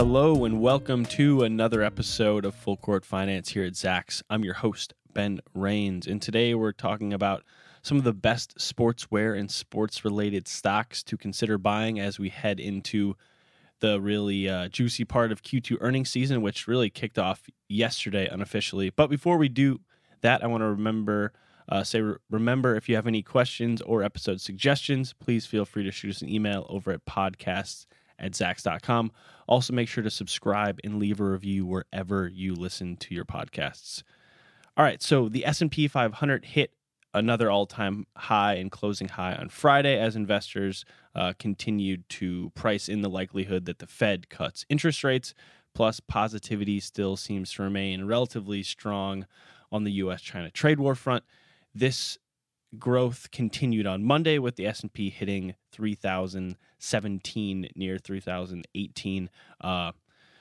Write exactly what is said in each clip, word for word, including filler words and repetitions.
Hello and welcome to another episode of Full Court Finance here at Zacks. I'm your host, Ben Rains, and today we're talking about some of the best sportswear and sports-related stocks to consider buying as we head into the really uh, juicy part of Q two earnings season, which really kicked off yesterday unofficially. But before we do that, I want to remember, uh, say, remember if you have any questions or episode suggestions, please feel free to shoot us an email over at podcasts at zacks dot com. Also, make sure to subscribe and leave a review wherever you listen to your podcasts. All right, so the S and P five hundred hit another all-time high and closing high on Friday as investors uh, continued to price in the likelihood that the Fed cuts interest rates, plus positivity still seems to remain relatively strong on the U S China trade war front. This growth continued on Monday with the S and P hitting three thousand seventeen, near three thousand eighteen. Uh,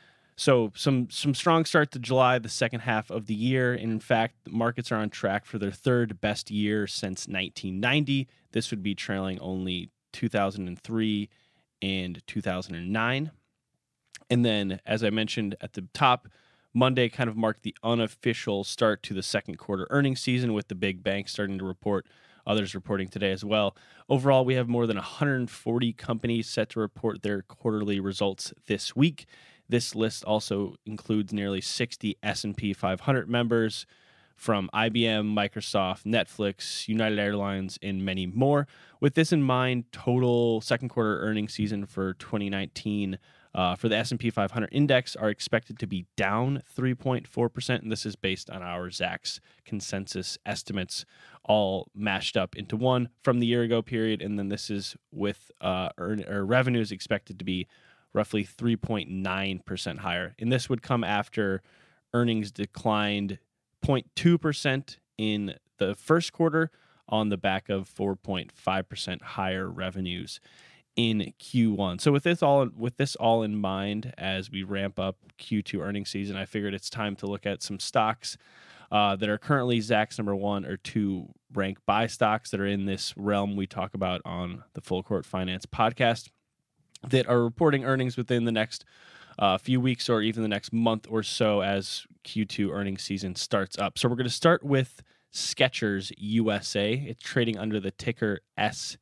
so some some strong start to July, the second half of the year. And in fact, the markets are on track for their third best year since nineteen ninety. This would be trailing only two thousand three and two thousand nine. And then, as I mentioned at the top, Monday kind of marked the unofficial start to the second quarter earnings season, with the big banks starting to report, others reporting today as well. Overall, we have more than one hundred forty companies set to report their quarterly results this week. This list also includes nearly sixty S and P five hundred members from I B M, Microsoft, Netflix, United Airlines, and many more. With this in mind, total second quarter earnings season for twenty nineteen Uh, for the S and P five hundred index are expected to be down three point four percent, and this is based on our Zacks consensus estimates, all mashed up into one from the year ago period, and then this is with uh, earn, or revenues expected to be roughly three point nine percent higher, and this would come after earnings declined zero point two percent in the first quarter on the back of four point five percent higher revenues in Q one. So with this all with this all in mind, as we ramp up Q two earnings season, I figured it's time to look at some stocks uh, that are currently Zacks number one or two ranked buy stocks that are in this realm we talk about on the Full Court Finance podcast that are reporting earnings within the next uh, few weeks or even the next month or so as Q two earnings season starts up. So we're going to start with Skechers U S A. It's trading under the ticker S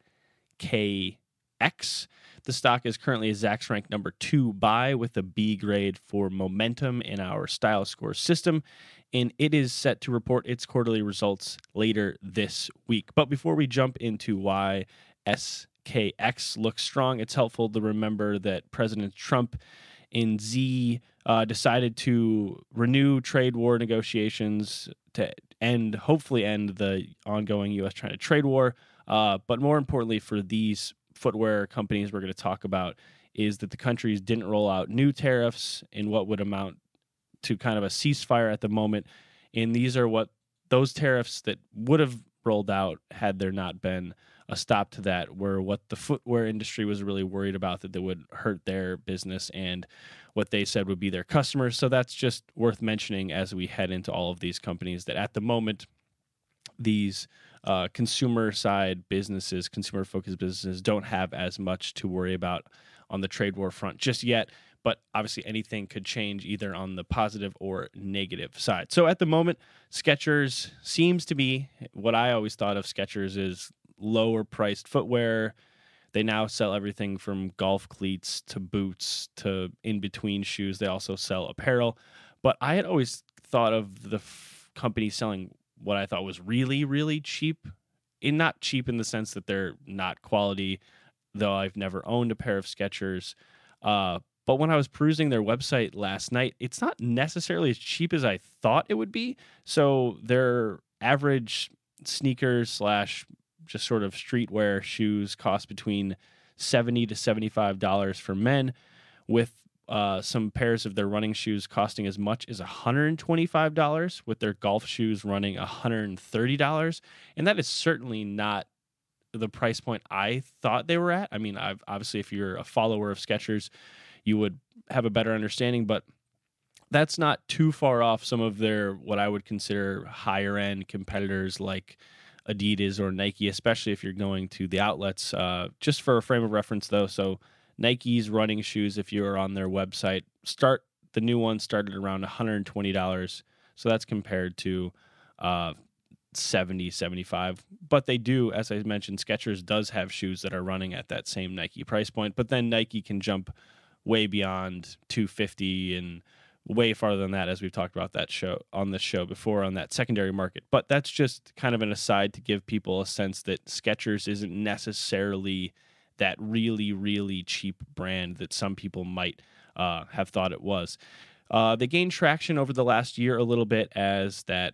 K X. The stock is currently a Zacks ranked number two buy with a B grade for momentum in our style score system, and it is set to report its quarterly results later this week. But before we jump into why S K X looks strong, it's helpful to remember that President Trump and Z uh, decided to renew trade war negotiations to end, hopefully end the ongoing U S China trade war. Uh, but more importantly for these footwear companies we're going to talk about is that the countries didn't roll out new tariffs in what would amount to kind of a ceasefire at the moment. And these are what those tariffs that would have rolled out had there not been a stop to that, were what the footwear industry was really worried about, that they would hurt their business and what they said would be their customers. So that's just worth mentioning as we head into all of these companies, that at the moment, these uh, consumer side businesses, consumer focused businesses don't have as much to worry about on the trade war front just yet. But obviously anything could change either on the positive or negative side. So at the moment, Skechers seems to be what I always thought of Skechers is lower priced footwear. They now sell everything from golf cleats to boots to in between shoes. They also sell apparel. But I had always thought of the f- company selling what I thought was really, really cheap. And not cheap in the sense that they're not quality, though I've never owned a pair of Skechers. Uh, but when I was perusing their website last night, it's not necessarily as cheap as I thought it would be. So their average sneakers slash just sort of streetwear shoes cost between seventy to seventy-five dollars for men, with Uh, some pairs of their running shoes costing as much as one hundred twenty-five dollars, with their golf shoes running one hundred thirty dollars. And that is certainly not the price point I thought they were at. I mean, I've, obviously, if you're a follower of Skechers, you would have a better understanding, but that's not too far off some of their, what I would consider higher end competitors like Adidas or Nike, especially if you're going to the outlets. Uh, just for a frame of reference, though, so Nike's running shoes, if you're on their website, start the new one started around one hundred twenty dollars. So that's compared to uh, seventy, seventy-five. But they do, as I mentioned, Skechers does have shoes that are running at that same Nike price point. But then Nike can jump way beyond two hundred fifty and way farther than that, as we've talked about that show on this show before on that secondary market. But that's just kind of an aside to give people a sense that Skechers isn't necessarily that really, really cheap brand that some people might uh, have thought it was. Uh, they gained traction over the last year a little bit as that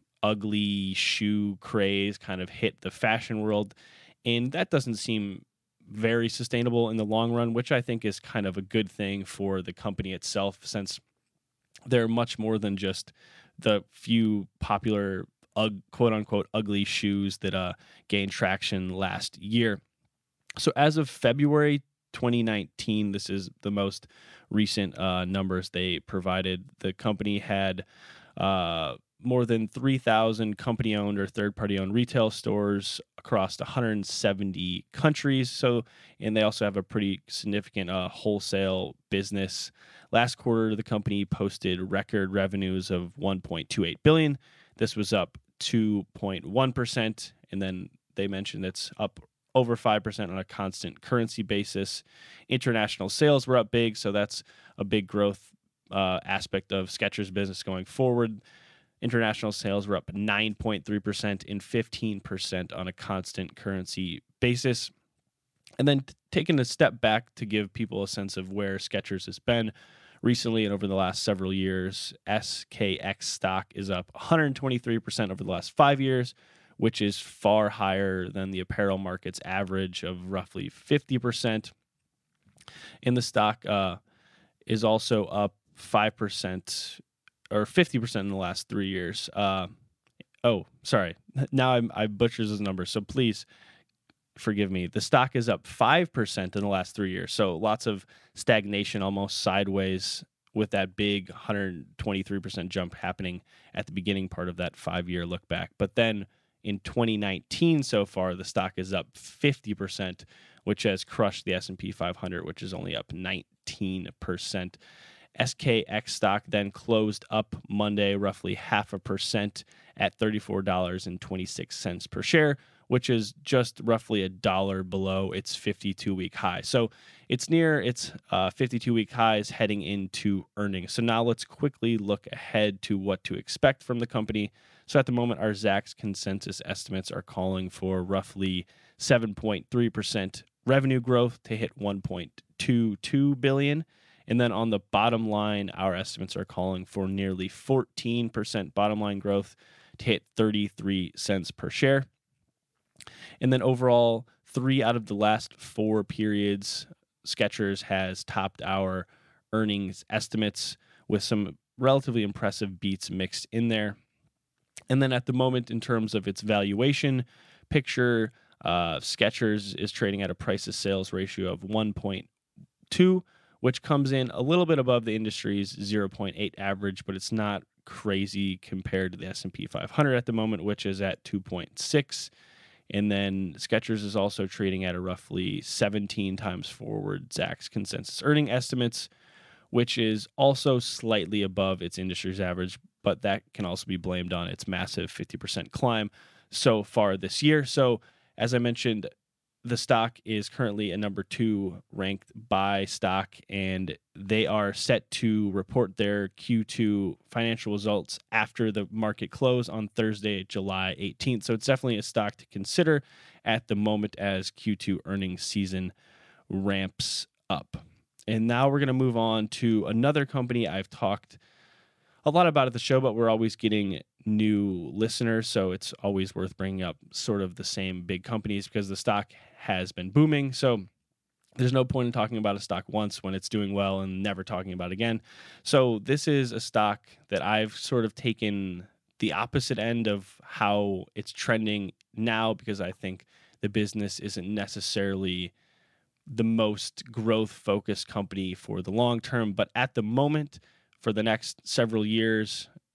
ugly shoe craze kind of hit the fashion world, and that doesn't seem very sustainable in the long run, which I think is kind of a good thing for the company itself, since they're much more than just the few popular ug- quote-unquote ugly shoes that uh, gained traction last year. So as of February twenty nineteen, this is the most recent uh, numbers they provided. The company had uh, more than three thousand company-owned or third-party-owned retail stores across one hundred seventy countries. So, and they also have a pretty significant uh, wholesale business. Last quarter, the company posted record revenues of one point two eight billion dollars. This was up two point one percent, and then they mentioned it's up over five percent on a constant currency basis. International sales were up big, so that's a big growth uh, aspect of Skechers' business going forward. International sales were up nine point three percent and fifteen percent on a constant currency basis. And then t- taking a step back to give people a sense of where Skechers has been recently and over the last several years, S K X stock is up one hundred twenty-three percent over the last five years, which is far higher than the apparel market's average of roughly fifty percent. And the stock uh, is also up five percent or fifty percent in the last three years. Uh, oh, sorry. Now I'm, I butchers his numbers, so please forgive me. The stock is up five percent in the last three years. So lots of stagnation, almost sideways, with that big one hundred twenty-three percent jump happening at the beginning part of that five-year look back. But then in twenty nineteen so far, the stock is up fifty percent, which has crushed the S and P five hundred, which is only up nineteen percent. S K X stock then closed up Monday roughly half a percent at thirty-four dollars and twenty-six cents per share, which is just roughly a dollar below its fifty-two-week high. So it's near its uh, fifty-two-week highs heading into earnings. So now let's quickly look ahead to what to expect from the company. So at the moment, our Zacks consensus estimates are calling for roughly seven point three percent revenue growth to hit one point two two billion dollars. And then on the bottom line, our estimates are calling for nearly fourteen percent bottom line growth to hit thirty-three cents per share. And then overall, three out of the last four periods, Skechers has topped our earnings estimates with some relatively impressive beats mixed in there. And then at the moment, in terms of its valuation picture, uh, Skechers is trading at a price to sales ratio of one point two, which comes in a little bit above the industry's zero point eight average, but it's not crazy compared to the S and P five hundred at the moment, which is at two point six. And then Skechers is also trading at a roughly seventeen times forward Zacks consensus earning estimates, which is also slightly above its industry's average, but that can also be blamed on its massive fifty percent climb so far this year. So as I mentioned, the stock is currently a number two ranked buy stock, and they are set to report their Q two financial results after the market close on Thursday, July eighteenth. So it's definitely a stock to consider at the moment as Q two earnings season ramps up. And now we're going to move on to another company I've talked a lot about at the show, but we're always getting new listeners, so it's always worth bringing up sort of the same big companies because the stock has been booming. So there's no point in talking about a stock once when it's doing well and never talking about it again. So this is a stock that I've sort of taken the opposite end of how it's trending now, because I think the business isn't necessarily the most growth-focused company for the long term. But at the moment, for the next several years,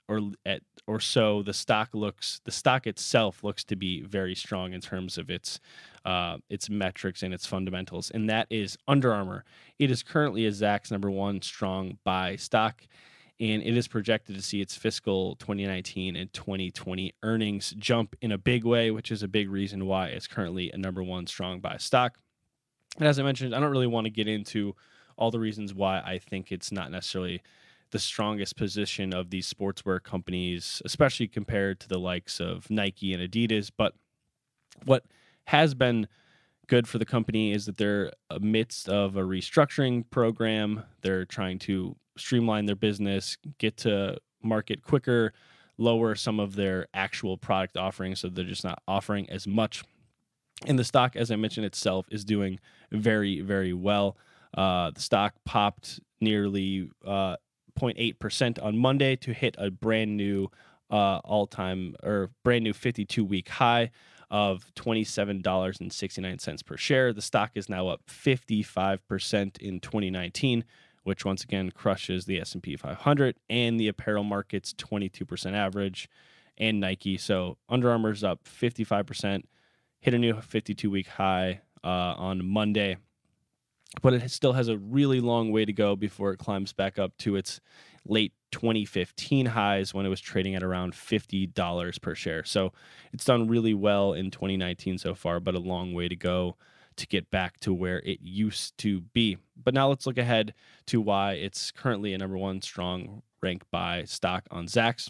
or at or so, the stock looks the stock itself looks to be very strong in terms of its uh, its metrics and its fundamentals, and that is Under Armour. It is currently a Zacks number one strong buy stock, and it is projected to see its fiscal twenty nineteen and twenty twenty earnings jump in a big way, which is a big reason why it's currently a number one strong buy stock. And as I mentioned, I don't really want to get into all the reasons why I think it's not necessarily the strongest position of these sportswear companies, especially compared to the likes of Nike and Adidas. But what has been good for the company is that they're amidst of a restructuring program. They're trying to streamline their business, get to market quicker, lower some of their actual product offerings so they're just not offering as much. And the stock, as I mentioned itself, is doing very, very well. Uh, the stock popped nearly uh, zero point eight percent on Monday to hit a brand new uh, all-time or brand new fifty-two week high of twenty-seven dollars and sixty-nine cents per share. The stock is now up fifty-five percent in twenty nineteen, which once again crushes the S and P five hundred and the apparel market's twenty-two percent average and Nike. So Under Armour's up fifty-five percent, hit a new fifty-two week high uh, on Monday. But it still has a really long way to go before it climbs back up to its late twenty fifteen highs when it was trading at around fifty dollars per share. So it's done really well in twenty nineteen so far, but a long way to go to get back to where it used to be. But now let's look ahead to why it's currently a number one strong rank buy stock on Zacks.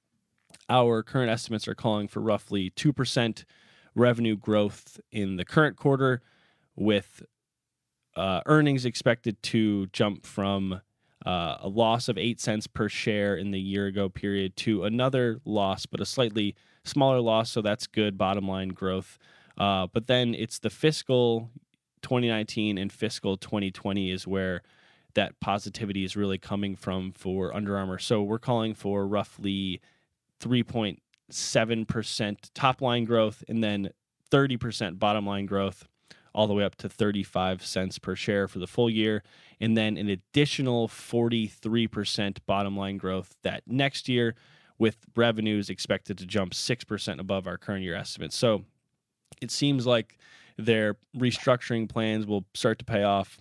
Our current estimates are calling for roughly two percent revenue growth in the current quarter, with Uh, earnings expected to jump from uh, a loss of eight cents per share in the year ago period to another loss, but a slightly smaller loss. So that's good bottom line growth. Uh, but then it's the fiscal twenty nineteen and fiscal twenty twenty is where that positivity is really coming from for Under Armour. So we're calling for roughly three point seven percent top line growth and then thirty percent bottom line growth, all the way up to thirty-five cents per share for the full year, and then an additional forty-three percent bottom line growth that next year, with revenues expected to jump six percent above our current year estimates. So it seems like their restructuring plans will start to pay off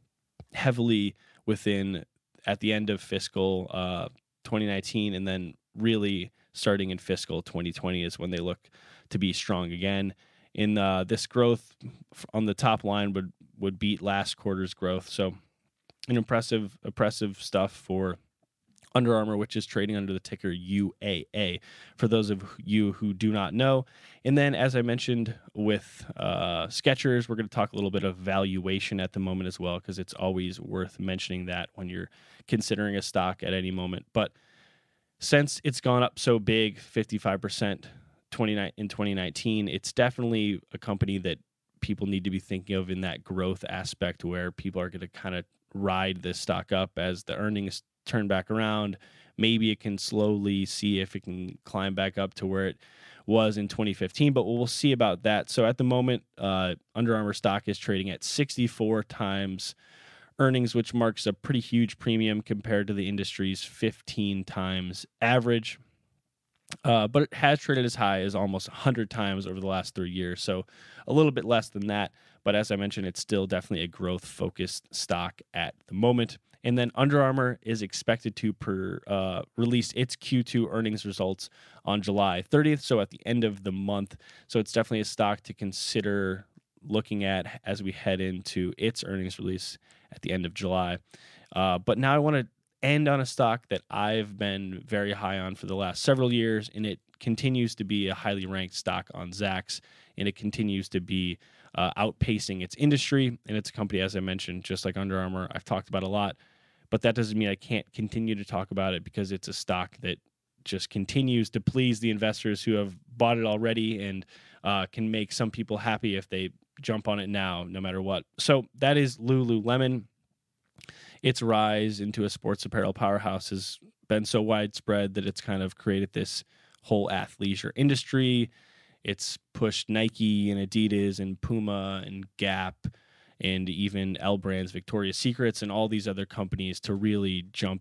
heavily within at the end of fiscal uh, twenty nineteen, and then really starting in fiscal twenty twenty is when they look to be strong again. In uh, this growth on the top line would, would beat last quarter's growth. So an impressive, impressive stuff for Under Armour, which is trading under the ticker U A A, for those of you who do not know. And then, as I mentioned with uh, Skechers, we're going to talk a little bit of valuation at the moment as well, because it's always worth mentioning that when you're considering a stock at any moment. But since it's gone up so big, fifty-five percent in twenty nineteen, it's definitely a company that people need to be thinking of in that growth aspect, where people are going to kind of ride this stock up as the earnings turn back around. Maybe it can slowly see if it can climb back up to where it was in twenty fifteen, but we'll see about that. So at the moment, uh, Under Armour stock is trading at sixty-four times earnings, which marks a pretty huge premium compared to the industry's fifteen times average. Uh, but it has traded as high as almost one hundred times over the last three years, so a little bit less than that. But as I mentioned, it's still definitely a growth-focused stock at the moment. And then Under Armour is expected to per, uh, release its Q two earnings results on July thirtieth, so at the end of the month. So it's definitely a stock to consider looking at as we head into its earnings release at the end of July. Uh, but now I want to end on a stock that I've been very high on for the last several years, and it continues to be a highly ranked stock on Zacks, and it continues to be uh, outpacing its industry. And it's a company, as I mentioned, just like Under Armour, I've talked about a lot, but that doesn't mean I can't continue to talk about it, because it's a stock that just continues to please the investors who have bought it already, and uh, can make some people happy if they jump on it now, no matter what. So that is Lululemon. Its rise into a sports apparel powerhouse has been so widespread that it's kind of created this whole athleisure industry. It's pushed Nike and Adidas and Puma and Gap and even L Brands, Victoria's Secrets, and all these other companies to really jump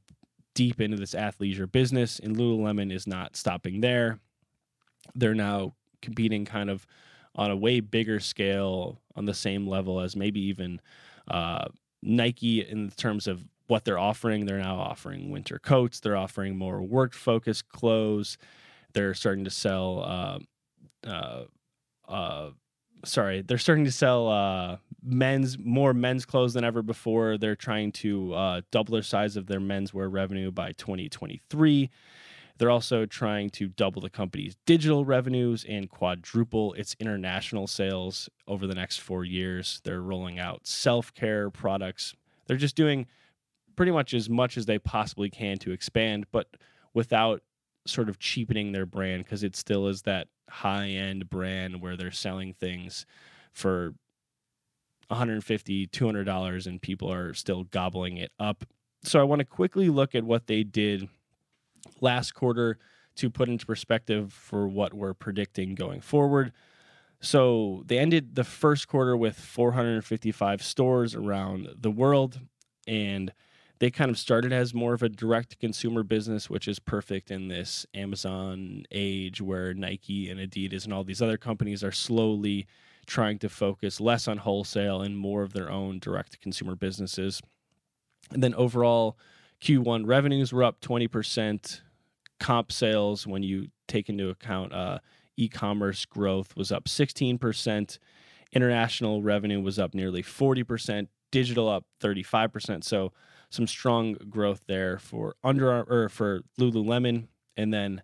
deep into this athleisure business, and Lululemon is not stopping there. They're now competing kind of on a way bigger scale, on the same level as maybe even uh, Nike in terms of what they're offering. They're now offering winter coats. They're offering more work-focused clothes. They're starting to sell, uh, uh, uh, sorry, they're starting to sell uh, men's, more men's clothes than ever before. They're trying to uh, double their size of their menswear revenue by twenty twenty-three. They're also trying to double the company's digital revenues and quadruple its international sales over the next four years. They're rolling out self-care products. They're just doing pretty much as much as they possibly can to expand, but without sort of cheapening their brand, because it still is that high-end brand where they're selling things for one hundred fifty dollars, two hundred dollars, and people are still gobbling it up. So I want to quickly look at what they did last quarter to put into perspective for what we're predicting going forward. So they ended the first quarter with four hundred fifty-five stores around the world, and they kind of started as more of a direct-to-consumer business, which is perfect in this Amazon age where Nike and Adidas and all these other companies are slowly trying to focus less on wholesale and more of their own direct-to-consumer businesses. And then overall, Q one revenues were up twenty percent. Comp sales, when you take into account uh, e-commerce growth, was up sixteen percent. International revenue was up nearly forty percent. Digital up thirty-five percent. So some strong growth there for Under Armour, or for Lululemon. And then,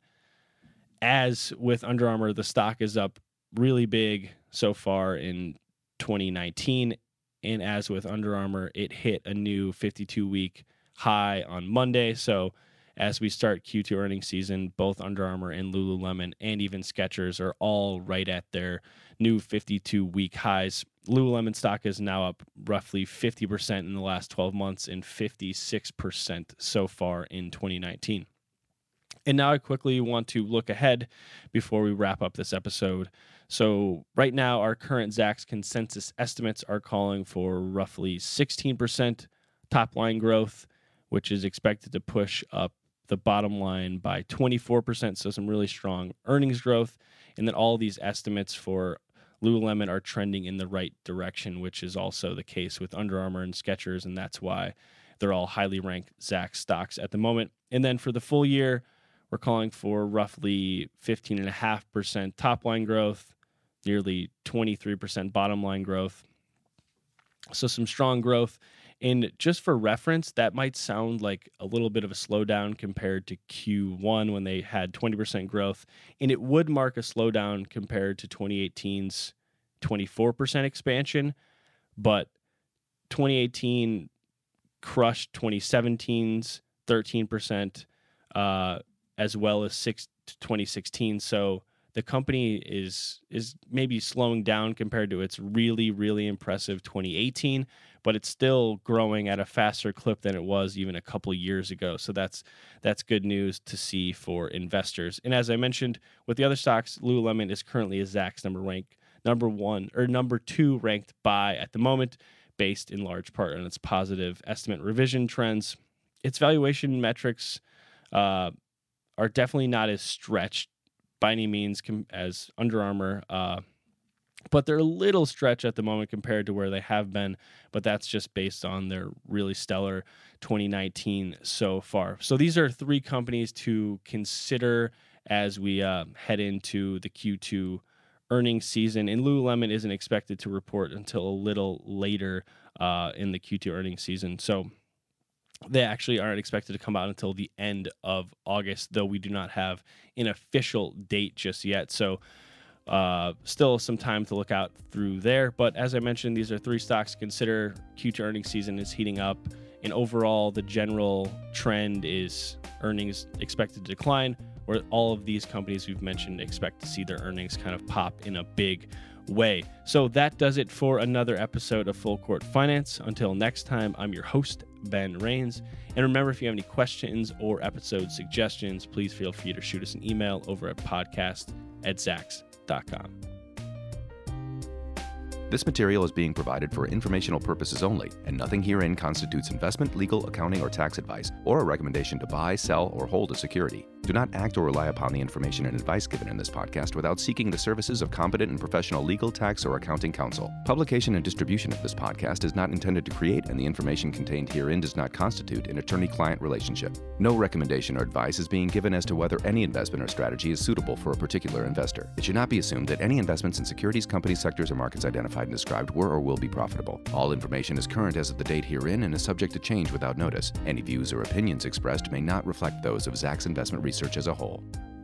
as with Under Armour, the stock is up really big so far in twenty nineteen. And as with Under Armour, it hit a new fifty-two week high on Monday. So as we start Q two earnings season, both Under Armour and Lululemon and even Skechers are all right at their new fifty-two week highs. Lululemon stock is now up roughly fifty percent in the last twelve months and fifty-six percent so far in twenty nineteen. And now I quickly want to look ahead before we wrap up this episode. So right now, our current Zacks consensus estimates are calling for roughly sixteen percent top line growth, which is expected to push up the bottom line by twenty-four percent. So some really strong earnings growth. And then all these estimates for Lululemon are trending in the right direction, which is also the case with Under Armour and Skechers. And that's why they're all highly ranked Zacks stocks at the moment. And then for the full year, we're calling for roughly fifteen point five percent top line growth, nearly twenty-three percent bottom line growth. So some strong growth. And just for reference, that might sound like a little bit of a slowdown compared to Q one when they had twenty percent growth. And it would mark a slowdown compared to twenty eighteen's twenty-four percent expansion. But twenty eighteen crushed twenty seventeen's thirteen percent, uh, as well as six, twenty sixteen. So the company is is maybe slowing down compared to its really, really impressive twenty eighteen, but it's still growing at a faster clip than it was even a couple years ago. So that's that's good news to see for investors. And as I mentioned, with the other stocks, Lululemon is currently a Zacks number rank number one or number two ranked buy at the moment, based in large part on its positive estimate revision trends. Its valuation metrics uh, are definitely not as stretched by any means com- as Under Armour, uh, but they're a little stretched at the moment compared to where they have been, but that's just based on their really stellar twenty nineteen so far. So these are three companies to consider as we uh, head into the Q two earnings season, and Lululemon isn't expected to report until a little later uh, in the Q two earnings season. So they actually aren't expected to come out until the end of August, though we do not have an official date just yet. So uh, still some time to look out through there. But as I mentioned, these are three stocks to consider. Q two earnings season is heating up, and overall the general trend is earnings expected to decline, where all of these companies we've mentioned expect to see their earnings kind of pop in a big way. So that does it for another episode of Full Court Finance. Until next time, I'm your host, Ben Rains. And remember, if you have any questions or episode suggestions, please feel free to shoot us an email over at podcast at zacks dot com. This material is being provided for informational purposes only, and nothing herein constitutes investment, legal, accounting, or tax advice, or a recommendation to buy, sell, or hold a security. Do not act or rely upon the information and advice given in this podcast without seeking the services of competent and professional legal, tax, or accounting counsel. Publication and distribution of this podcast is not intended to create, and the information contained herein does not constitute an attorney-client relationship. No recommendation or advice is being given as to whether any investment or strategy is suitable for a particular investor. It should not be assumed that any investments in securities, companies, sectors, or markets identified and described were or will be profitable. All information is current as of the date herein and is subject to change without notice. Any views or opinions expressed may not reflect those of Zacks Investment Research as a whole.